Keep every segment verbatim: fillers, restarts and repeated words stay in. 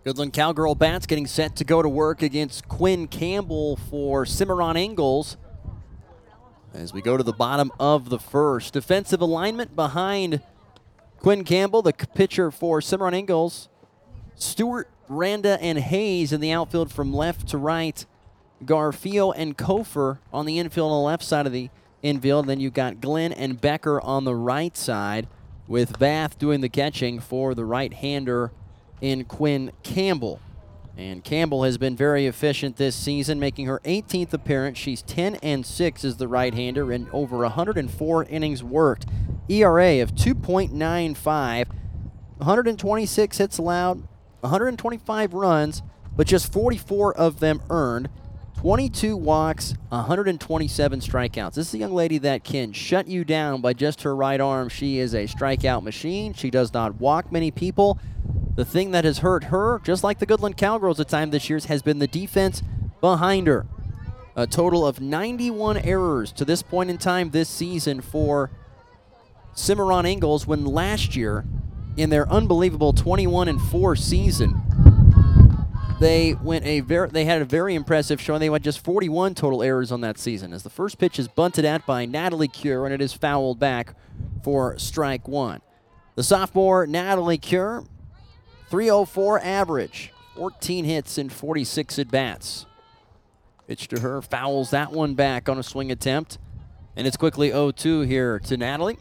Goodland Cowgirl bats getting set to go to work against Quinn Campbell for Cimarron Ingalls. As we go to the bottom of the first. Defensive alignment behind Quinn Campbell, the pitcher for Cimarron Ingalls. Stewart, Randa, and Hayes in the outfield from left to right. Garfio and Kofer on the infield on the left side of the infield. Then you've got Glenn and Becker on the right side, with Bath doing the catching for the right-hander in Quinn Campbell. And Campbell has been very efficient this season, making her eighteenth appearance. She's ten and six as the right-hander in over one hundred four innings worked. E R A of two point nine five, one hundred twenty-six hits allowed, one hundred twenty-five runs, but just forty-four of them earned. twenty-two walks, one hundred twenty-seven strikeouts. This is a young lady that can shut you down by just her right arm. She is a strikeout machine. She does not walk many people. The thing that has hurt her, just like the Goodland Cowgirls at times this year, has been the defense behind her. A total of ninety-one errors to this point in time this season for Cimarron Ingalls, when last year, in their unbelievable twenty-one and four season, They went a very. They had a very impressive showing. They went just forty-one total errors on that season. As the first pitch is bunted at by Natalie Cure, and it is fouled back for strike one. The sophomore Natalie Cure, three oh four average, fourteen hits in forty-six at bats. Pitch to her, fouls that one back on a swing attempt, and it's quickly oh two here to Natalie.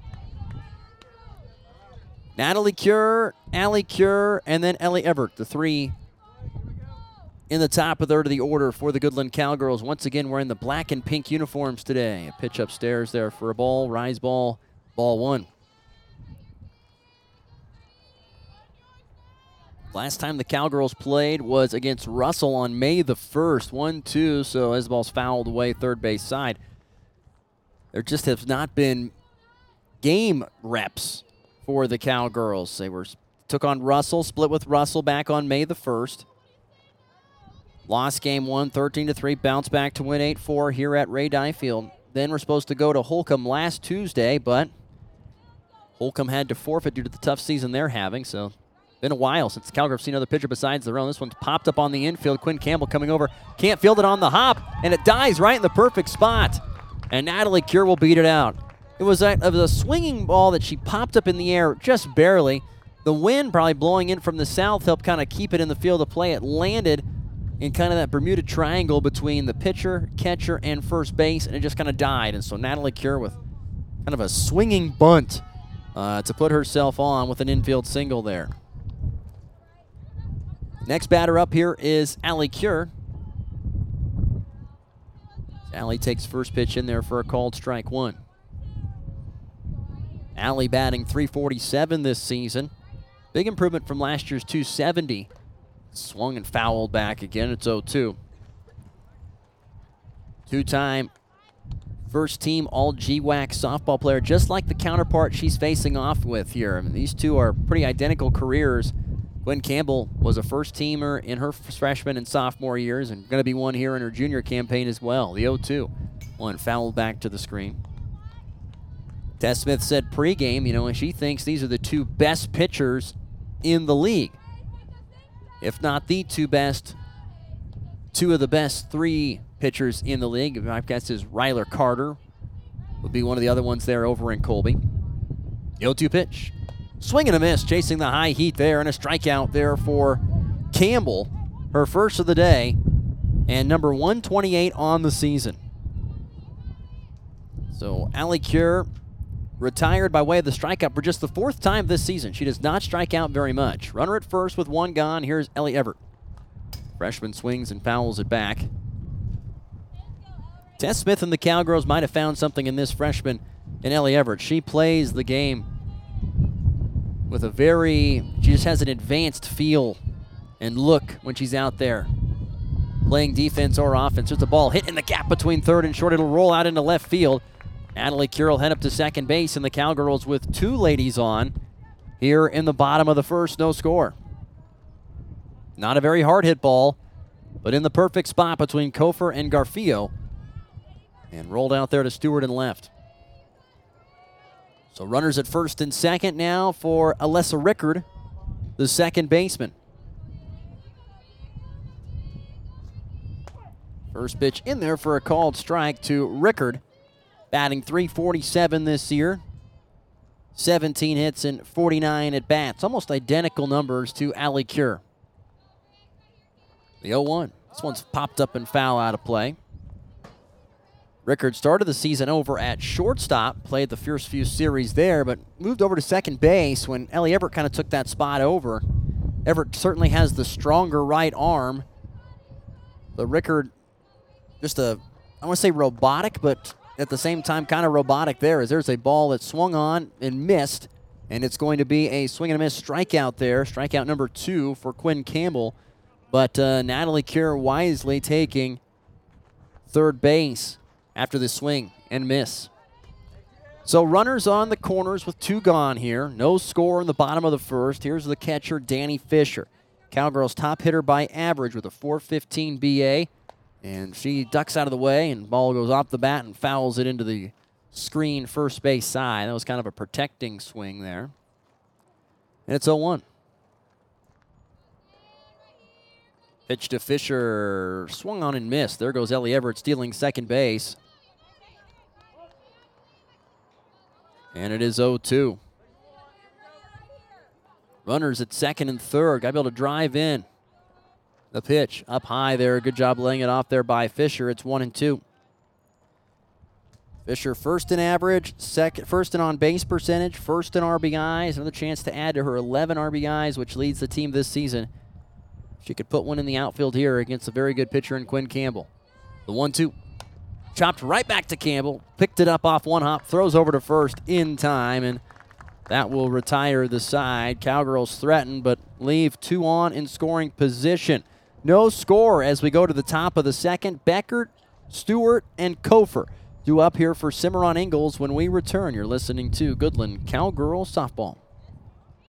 Natalie Cure, Allie Cure, and then Ellie Everett, the three in the top of third of the order for the Goodland Cowgirls. Once again, wearing the black and pink uniforms today. A pitch upstairs there for a ball, rise ball, ball one. Last time the Cowgirls played was against Russell on May the first, one two, so as the ball's fouled away third base side. There just have not been game reps for the Cowgirls. They were took on Russell, split with Russell back on May the first. Lost game one, thirteen to three, bounced back to win eight four here at Ray Dye Field. Then we're supposed to go to Holcomb last Tuesday, but Holcomb had to forfeit due to the tough season they're having, so been a while since the Cowgirls have seen another pitcher besides their own. This one's popped up on the infield. Quinn Campbell coming over, can't field it on the hop, and it dies right in the perfect spot. And Natalie Cure will beat it out. It was a, it was a swinging ball that she popped up in the air just barely. The wind probably blowing in from the south helped kind of keep it in the field of play. It landed in kind of that Bermuda Triangle between the pitcher, catcher, and first base, and it just kind of died. And so Natalie Cure with kind of a swinging bunt uh, to put herself on with an infield single there. Next batter up here is Allie Cure. Allie takes first pitch in there for a called strike one. Allie batting three forty-seven this season. Big improvement from last year's two seventy. Swung and fouled back again. It's oh two. Two-time first-team All-G W A C softball player, just like the counterpart she's facing off with here. I mean, these two are pretty identical careers. Gwen Campbell was a first-teamer in her freshman and sophomore years, and going to be one here in her junior campaign as well. The oh two. One fouled back to the screen. Tess Smith said pregame, you know, and she thinks these are the two best pitchers in the league. If not the two best, two of the best three pitchers in the league. My guess is Ryler Carter would be one of the other ones there over in Colby. The oh two pitch. Swing and a miss, chasing the high heat there, and a strikeout there for Campbell, her first of the day, and number one twenty-eight on the season. So Allie Cure retired by way of the strikeout for just the fourth time this season. She does not strike out very much. Runner at first with one gone. Here's Ellie Everett. Freshman swings and fouls it back. Tess Smith and the Cowgirls might have found something in this freshman in Ellie Everett. She plays the game with a very, she just has an advanced feel and look when she's out there playing defense or offense. There's a ball hit in the gap between third and short. It'll roll out into left field. Natalie Cure will head up to second base, and the Cowgirls with two ladies on here in the bottom of the first, no score. Not a very hard hit ball, but in the perfect spot between Kofer and Garfio, and rolled out there to Stewart and left. So runners at first and second now for Alessa Rickard, the second baseman. First pitch in there for a called strike to Rickard, batting three forty-seven this year. seventeen hits and forty-nine at-bats. Almost identical numbers to Ali Cure. The oh one. This one's popped up and foul out of play. Rickard started the season over at shortstop, played the first few series there, but moved over to second base when Ellie Everett kind of took that spot over. Everett certainly has the stronger right arm. But Rickard, just a, I want to say robotic, but at the same time kind of robotic there, as there's a ball that swung on and missed, and it's going to be a swing and a miss strikeout there, strikeout number two for Quinn Campbell. But uh, Natalie Cure wisely taking third base after the swing and miss. So runners on the corners with two gone here. No score in the bottom of the first. Here's the catcher, Danny Fisher. Cowgirls top hitter by average with a four fifteen B A. And she ducks out of the way, and ball goes off the bat and fouls it into the screen first base side. That was kind of a protecting swing there. And it's oh one. Pitch to Fisher, swung on and missed. There goes Ellie Everett stealing second base. And it is oh two. Runners at second and third. Got to be able to drive in. The pitch up high there. Good job laying it off there by Fisher. It's one and two. Fisher first in average, second, first in on-base percentage, first in R B Is. Another chance to add to her eleven R B Is, which leads the team this season. She could put one in the outfield here against a very good pitcher in Quinn Campbell. The one two. Chopped right back to Campbell. Picked it up off one hop. Throws over to first in time. And that will retire the side. Cowgirls threaten, but leave two on in scoring position. No score as we go to the top of the second. Beckert, Stewart, and Kofer due up here for Cimarron Ingalls when we return. You're listening to Goodland Cowgirl Softball.